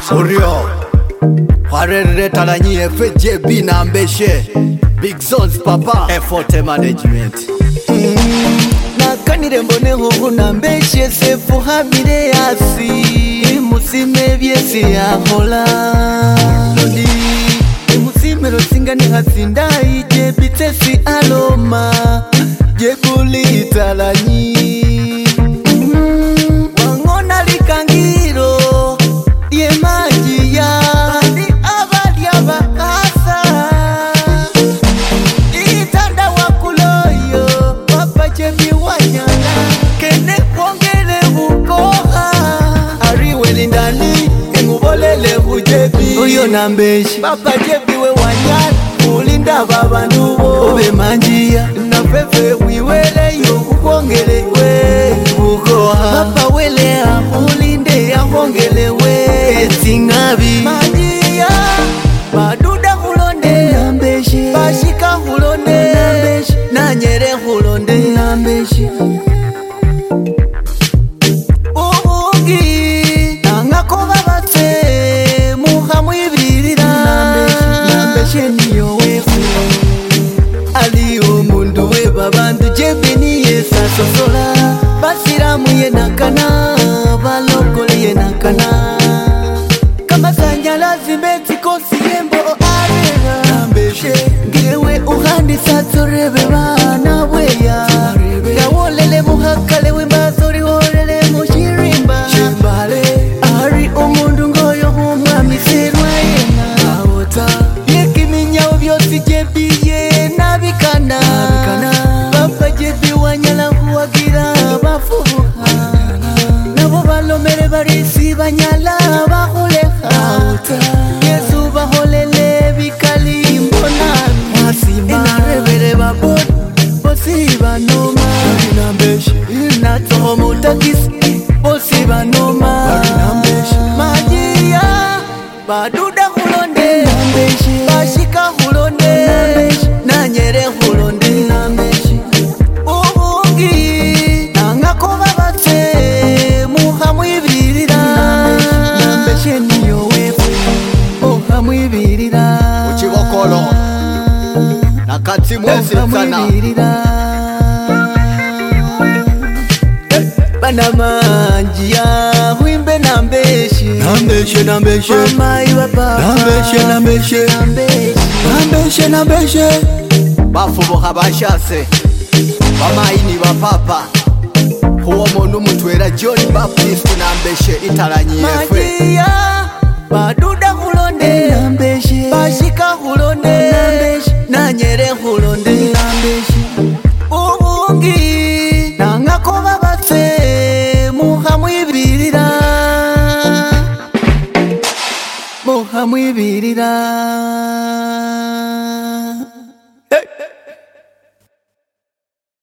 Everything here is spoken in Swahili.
Urio Harere Talanyi FJB na Mbeshe Big Zones Papa Effort Management Nakanire mbone hugu na Mbeshe sefu hamire yasi Musime vyesi ya hola Lodi Musime rosinga ni hasinda ije bitesi aloma Jebuli Talanyi Wangona likangiro Die maji ya Bandi abadi abakasa Itanda wakuloyo Papa jebi wanyala Kene kwongele bukoha Ariwe lindani Engubolele hujebi Uyo na Mbeshe Papa jebi we wanyala Ulinda baba nubo Ube manjia Na pepe wiwele yo kukwongele we Bukoha Papa wele ya ulinde ya kwongele we Singabi Manjia Baduda hulonde na Mbeshe Bashika hulonde na Mbeshe Nanyere hulonde na Mbeshe Uungi Nangako babate Muhamu ibirira na Mbeshe niyo wefu Ali umundu we babandu jebini yesa sosola Basiramu ye nakana Balokole ye nakana Kama sanyala zimeti kosi yembo arera na Mbeshe Ngewe uhandi satorebe bana weya Gawolele muhakale wembazori horele mushirimba Shimbale Ari umundu ngoyo humwami serwa yena Awota Yekiminya ubyosi jebiye nabikana Papa jebi wanyala huwagira bafuha Nabo balomere barisi banyala bahuleha Yesu baholele bikali mbona Masima Inarebere babot Bosi banoma Marina Mbeshe Inatoho mutakisi Bosi banoma Marina Mbeshe Majia Baduda hulonde na Mbeshe Bashika hulonde na Mbeshe Nanyere hulonde na Mbeshe Uungi Nangako babate Muhamu ibirira na Mbeshe niyo wefu Muhamu ibirira Uchibokolo Nakati mwezi sana Bana manjia Huimbe na Mbeshe Na Mbeshe na Mbeshe Mama iwa papa Na Mbeshe na Mbeshe Na Mbeshe Na Mbeshe na Mbeshe Bafubo habashase Bamaini bapapa Huwa mundu mutwera John Baptist na Mbeshe Italanyi Efe Majia Baduda hulonde na Mbeshe Bashika hulonde na Mbeshe Nanyere hulonde na Mbeshe Uungi Nangako babate Muhamu ibirira Muhamu ibirira